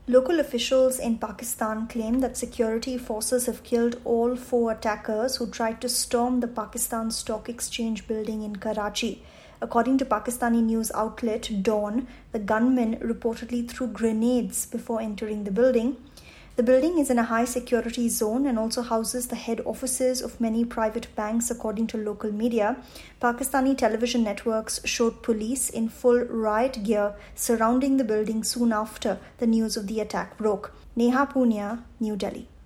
Local officials in Pakistan claim that security forces have killed all 4 attackers who tried to storm the Pakistan Stock Exchange building in Karachi. According to Pakistani news outlet Dawn, the gunmen reportedly threw grenades before entering the building. The building is in a high security zone and also houses the head offices of many private banks, according to local media. Pakistani television networks showed police in full riot gear surrounding the building soon after the news of the attack broke. Neha Punia, New Delhi.